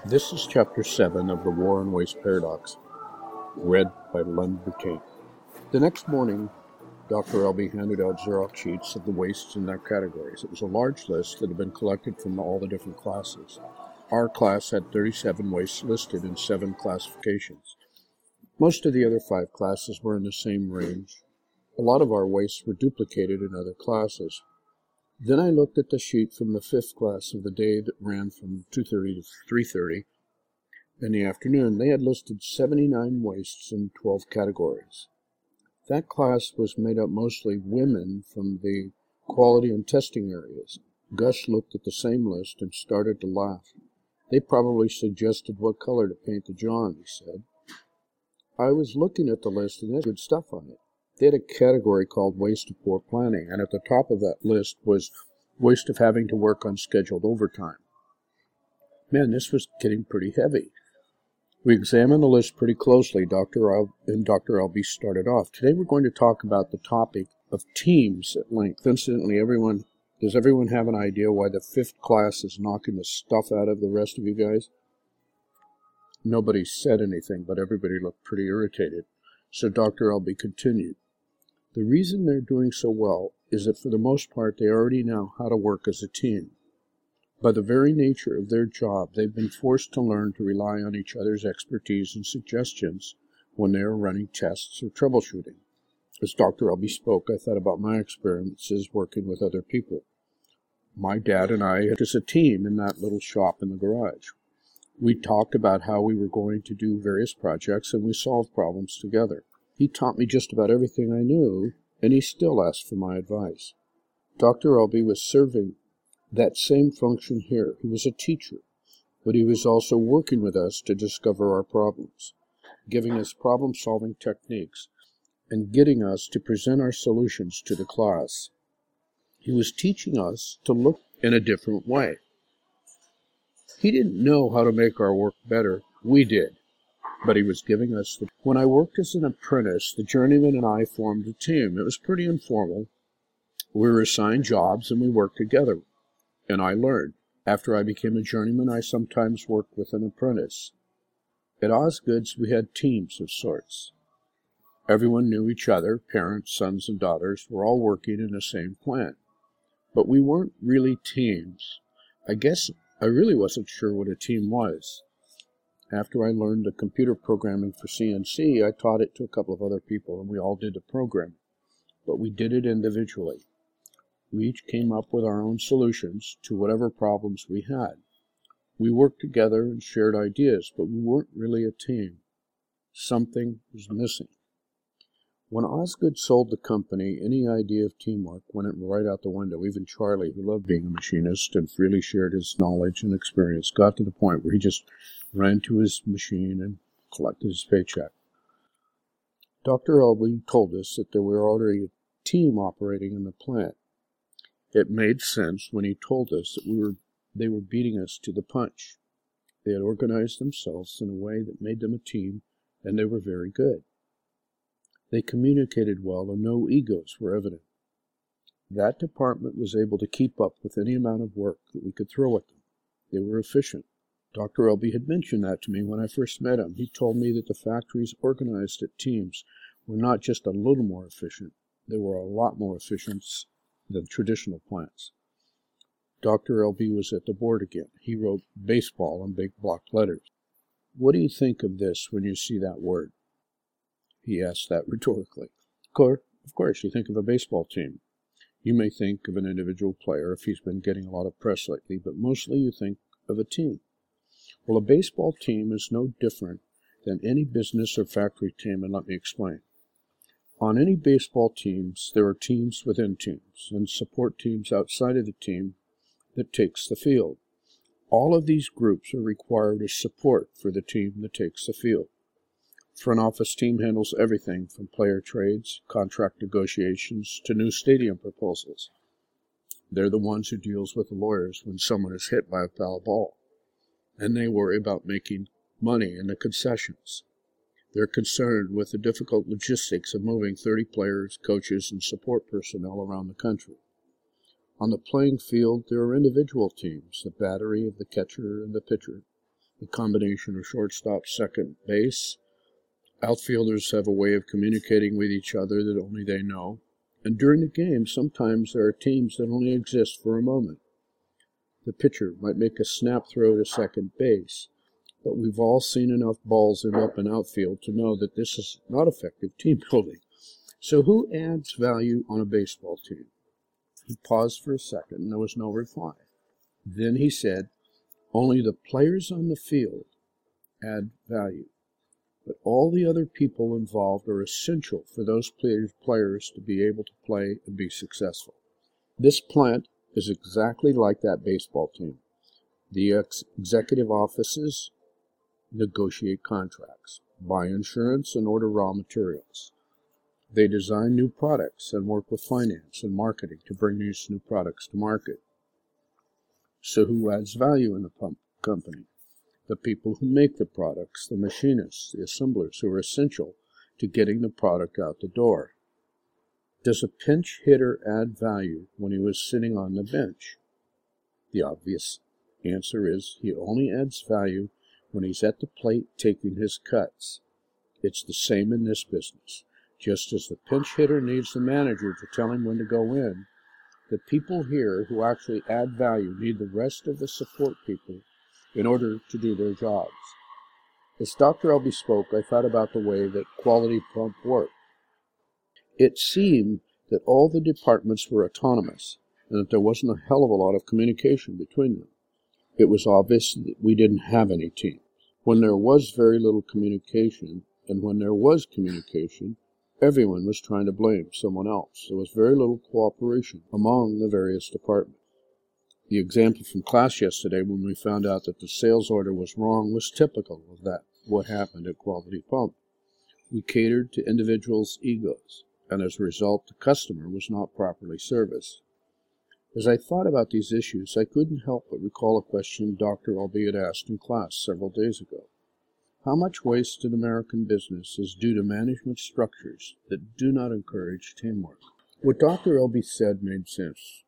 This is Chapter 7 of The War on Waste Paradox, read by Len Boutain. The next morning, Dr. Elby handed out Xerox sheets of the wastes in their categories. It was a large list that had been collected from all the different classes. Our class had 37 wastes listed in 7 classifications. Most of the other 5 classes were in the same range. A lot of our wastes were duplicated in other classes. Then I looked at the sheet from the 5th class of the day that ran from 2:30 to 3:30. In the afternoon, they had listed 79 wastes in 12 categories. That class was made up mostly women from the quality and testing areas. Gus looked at the same list and started to laugh. They probably suggested what color to paint the John, he said. I was looking at the list and they had good stuff on it. They had a category called waste of poor planning, and at the top of that list was waste of having to work on scheduled overtime. Man, this was getting pretty heavy. We examined the list pretty closely. Dr. Elby started off. Today we're going to talk about the topic of teams at length. Incidentally, does everyone have an idea why the 5th class is knocking the stuff out of the rest of you guys? Nobody said anything, but everybody looked pretty irritated. So Dr. Elby continued. The reason they're doing so well is that for the most part they already know how to work as a team. By the very nature of their job, they've been forced to learn to rely on each other's expertise and suggestions when they are running tests or troubleshooting. As Dr. Elby spoke, I thought about my experiences working with other people. My dad and I had as a team in that little shop in the garage. We talked about how we were going to do various projects, and we solved problems together. He taught me just about everything I knew, and he still asked for my advice. Dr. Elby was serving that same function here. He was a teacher, but he was also working with us to discover our problems, giving us problem-solving techniques, and getting us to present our solutions to the class. He was teaching us to look in a different way. He didn't know how to make our work better. We did, but he was giving us the... When I worked as an apprentice, the journeyman and I formed a team. It was pretty informal. We were assigned jobs and we worked together. And I learned. After I became a journeyman, I sometimes worked with an apprentice. At Osgood's, we had teams of sorts. Everyone knew each other. Parents, sons, and daughters were all working in the same plant. But we weren't really teams. I guess I really wasn't sure what a team was. After I learned the computer programming for CNC, I taught it to a couple of other people, and we all did the program. But we did it individually. We each came up with our own solutions to whatever problems we had. We worked together and shared ideas, but we weren't really a team. Something was missing. When Osgood sold the company, any idea of teamwork went right out the window. Even Charlie, who loved being a machinist and freely shared his knowledge and experience, got to the point where he just ran to his machine and collected his paycheck. Dr. Elby told us that there were already a team operating in the plant. It made sense when he told us that they were beating us to the punch. They had organized themselves in a way that made them a team, and they were very good. They communicated well, and no egos were evident. That department was able to keep up with any amount of work that we could throw at them. They were efficient. Dr. Elby had mentioned that to me when I first met him. He told me that the factories organized at teams were not just a little more efficient, they were a lot more efficient than traditional plants. Dr. Elby was at the board again. He wrote baseball in big block letters. What do you think of this when you see that word? He asked that rhetorically. Of course, you think of a baseball team. You may think of an individual player if he's been getting a lot of press lately, but mostly you think of a team. Well, a baseball team is no different than any business or factory team, and let me explain. On any baseball teams, there are teams within teams and support teams outside of the team that takes the field. All of these groups are required as support for the team that takes the field. Front office team handles everything from player trades, contract negotiations, to new stadium proposals. They're the ones who deals with the lawyers when someone is hit by a foul ball. And they worry about making money in the concessions. They're concerned with the difficult logistics of moving 30 players, coaches, and support personnel around the country. On the playing field, there are individual teams, the battery of the catcher and the pitcher. the combination of shortstop, second base. Outfielders have a way of communicating with each other that only they know. And during the game, sometimes there are teams that only exist for a moment. The pitcher might make a snap throw to second base, but we've all seen enough balls end up in outfield to know that this is not effective team building. So who adds value on a baseball team? He paused for a second, and there was no reply. Then he said, only the players on the field add value, but all the other people involved are essential for those players to be able to play and be successful. This plant is exactly like that baseball team. The executive offices negotiate contracts, buy insurance, and order raw materials. They design new products and work with finance and marketing to bring these new products to market. So who adds value in the company? The people who make the products, the machinists, the assemblers who are essential to getting the product out the door. Does a pinch hitter add value when he was sitting on the bench? The obvious answer is he only adds value when he's at the plate taking his cuts. It's the same in this business. Just as the pinch hitter needs the manager to tell him when to go in, the people here who actually add value need the rest of the support people in order to do their jobs. As Dr. Elby spoke, I thought about the way that Quality Pump worked. It seemed that all the departments were autonomous and that there wasn't a hell of a lot of communication between them. It was obvious that we didn't have any team. When there was very little communication, and when there was communication, everyone was trying to blame someone else. There was very little cooperation among the various departments. The example from class yesterday when we found out that the sales order was wrong was typical of that, what happened at Quality Pump. We catered to individuals' egos, and as a result, the customer was not properly serviced. As I thought about these issues, I couldn't help but recall a question Dr. Elby had asked in class several days ago. How much waste in American business is due to management structures that do not encourage teamwork? What Dr. Elby said made sense.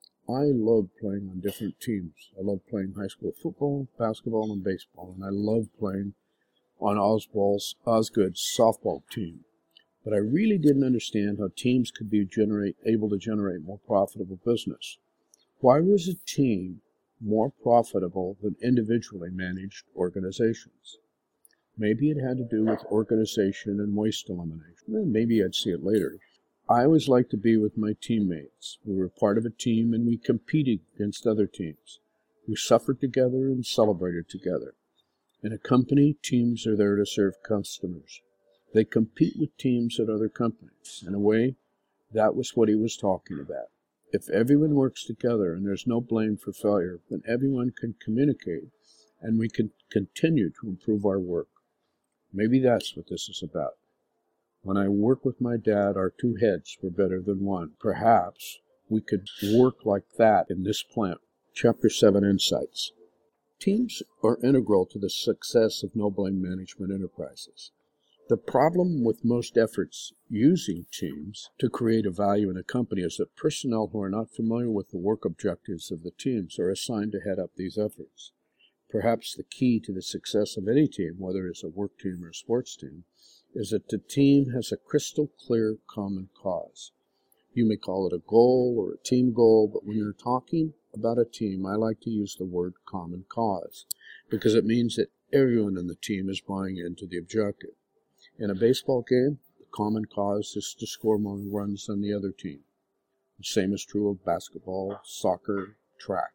I love playing on different teams. I love playing high school football, basketball, and baseball, and I love playing on Osgood's softball team. But I really didn't understand how teams could be able to generate more profitable business. Why was a team more profitable than individually managed organizations? Maybe it had to do with organization and waste elimination. Maybe I'd see it later. I always liked to be with my teammates. We were part of a team and we competed against other teams. We suffered together and celebrated together. In a company, teams are there to serve customers. They compete with teams at other companies. In a way, that was what he was talking about. If everyone works together and there's no blame for failure, then everyone can communicate and we can continue to improve our work. Maybe that's what this is about. When I worked with my dad, our two heads were better than one. Perhaps we could work like that in this plant. Chapter 7, Insights. Teams are integral to the success of no-blame management enterprises. The problem with most efforts using teams to create a value in a company is that personnel who are not familiar with the work objectives of the teams are assigned to head up these efforts. Perhaps the key to the success of any team, whether it's a work team or a sports team, is that the team has a crystal clear common cause. You may call it a goal or a team goal, but when you're talking about a team, I like to use the word common cause because it means that everyone in the team is buying into the objective. In a baseball game, the common cause is to score more runs than the other team. The same is true of basketball, soccer, track.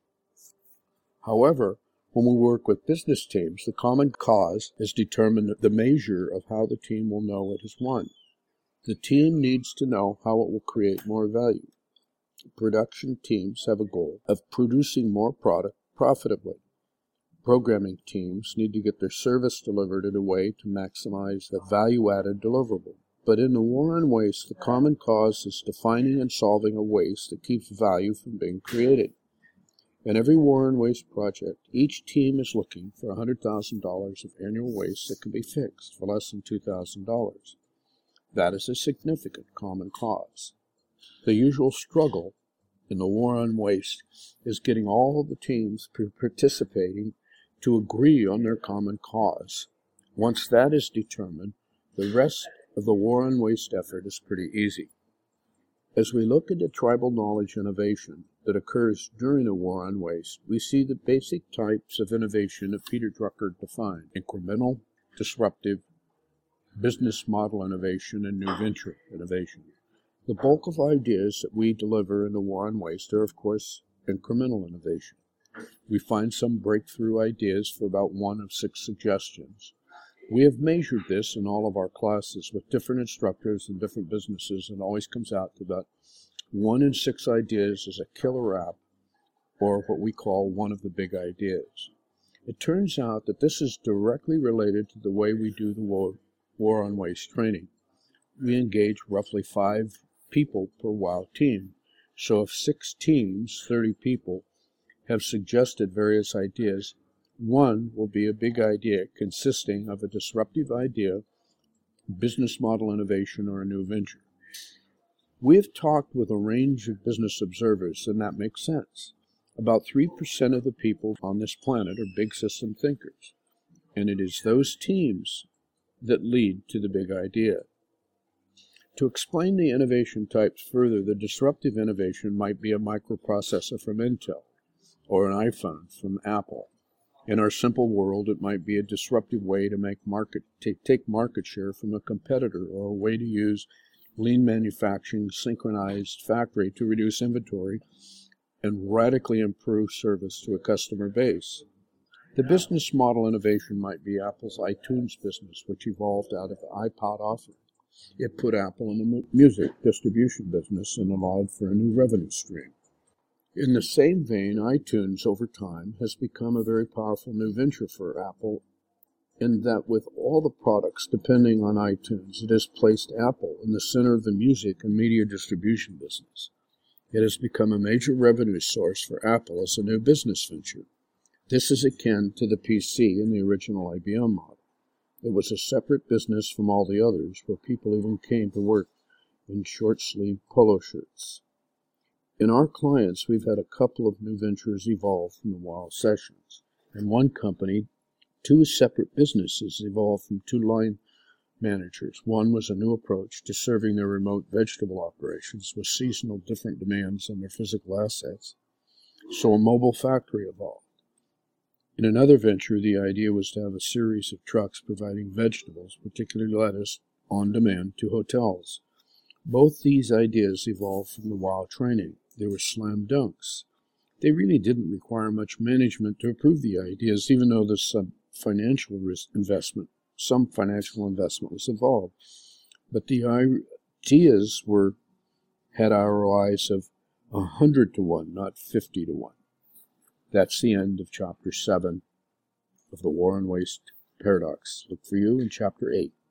However, when we work with business teams, the common cause is determined the measure of how the team will know it has won. The team needs to know how it will create more value. Production teams have a goal of producing more product profitably. Programming teams need to get their service delivered in a way to maximize the value-added deliverable. But in the war on waste, the common cause is defining and solving a waste that keeps value from being created. In every war on waste project, each team is looking for $100,000 of annual waste that can be fixed for less than $2,000. That is a significant common cause. The usual struggle in the war on waste is getting all the teams participating to agree on their common cause. Once that is determined, the rest of the war on waste effort is pretty easy. As we look into tribal knowledge innovation that occurs during the war on waste, we see the basic types of innovation that Peter Drucker defined: incremental, disruptive, business model innovation, and new venture innovation. The bulk of ideas that we deliver in the war on waste are, of course, incremental innovation. We find some breakthrough ideas for about 1 of 6 suggestions. We have measured this in all of our classes with different instructors and different businesses, and it always comes out to about 1 in 6 ideas is a killer app, or what we call one of the big ideas. It turns out that this is directly related to the way we do the war on waste training. We engage roughly 5 people per WOW team. So if 6 teams, 30 people, have suggested various ideas, 1 will be a big idea consisting of a disruptive idea, business model innovation, or a new venture. We have talked with a range of business observers, and that makes sense. About 3% of the people on this planet are big system thinkers, and it is those teams that lead to the big idea. To explain the innovation types further, the disruptive innovation might be a microprocessor from Intel or an iPhone from Apple. In our simple world, it might be a disruptive way to take market share from a competitor, or a way to use lean manufacturing, synchronized factory to reduce inventory and radically improve service to a customer base. The business model innovation might be Apple's iTunes business, which evolved out of the iPod offering. It put Apple in the music distribution business and allowed for a new revenue stream. In the same vein, iTunes over time has become a very powerful new venture for Apple, in that with all the products depending on iTunes, it has placed Apple in the center of the music and media distribution business. It has become a major revenue source for Apple as a new business venture. This is akin to the PC in the original IBM model. It was a separate business from all the others, where people even came to work in short-sleeved polo shirts. In our clients, we've had a couple of new ventures evolve from the WOW sessions. In one company, 2 separate businesses evolved from 2 line managers. One was a new approach to serving their remote vegetable operations with seasonal different demands on their physical assets. So a mobile factory evolved. In another venture, the idea was to have a series of trucks providing vegetables, particularly lettuce, on demand to hotels. Both these ideas evolved from the WOW training. They were slam dunks. They really didn't require much management to approve the ideas, even though some financial investment was involved. But the ideas had ROIs of 100 to 1, not 50 to 1. That's the end of Chapter 7 of the War on Waste Paradox. Look for you in Chapter 8.